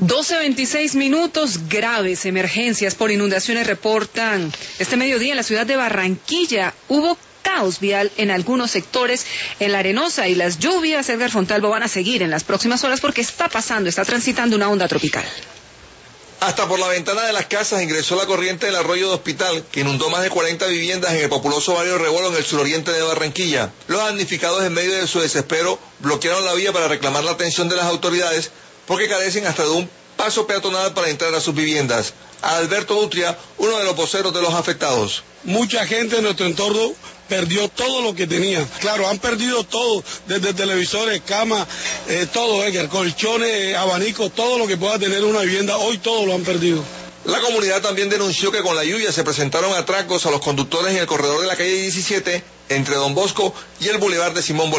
12:26, graves emergencias por inundaciones reportan este mediodía en la ciudad de Barranquilla. Hubo caos vial en algunos sectores en La Arenosa y las lluvias, Edgar Fontalvo, van a seguir en las próximas horas porque está transitando una onda tropical. Hasta por la ventana de las casas ingresó la corriente del arroyo de Hospital, que inundó más de 40 viviendas en el populoso barrio Rebolo, en el suroriente de Barranquilla. Los damnificados, en medio de su desespero, bloquearon la vía para reclamar la atención de las autoridades, porque carecen hasta de un paso peatonal para entrar a sus viviendas. Alberto Utria, uno de los voceros de los afectados. Mucha gente en nuestro entorno perdió todo lo que tenía. Claro, han perdido todo, desde televisores, camas, todo, colchones, abanicos, todo lo que pueda tener una vivienda, hoy todo lo han perdido. La comunidad también denunció que con la lluvia se presentaron atracos a los conductores en el corredor de la calle 17, entre Don Bosco y el Boulevard de Simón Bolívar.